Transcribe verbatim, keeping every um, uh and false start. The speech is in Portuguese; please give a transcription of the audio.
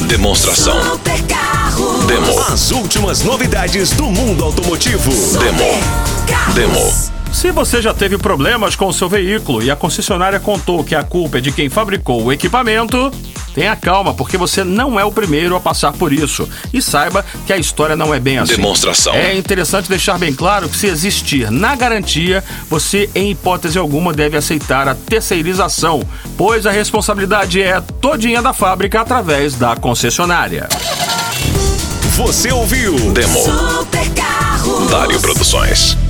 Demonstração. Demo. As últimas novidades do mundo automotivo. Demo. Demo. Se você já teve problemas com o seu veículo e a concessionária contou que a culpa é de quem fabricou o equipamento, tenha calma, porque você não é o primeiro a passar por isso. E saiba que a história não é bem assim. Demonstração. É interessante deixar bem claro que, se existir na garantia, você, em hipótese alguma, deve aceitar a terceirização, pois a responsabilidade é todinha da fábrica através da concessionária. Você ouviu? Demo. Dário Produções.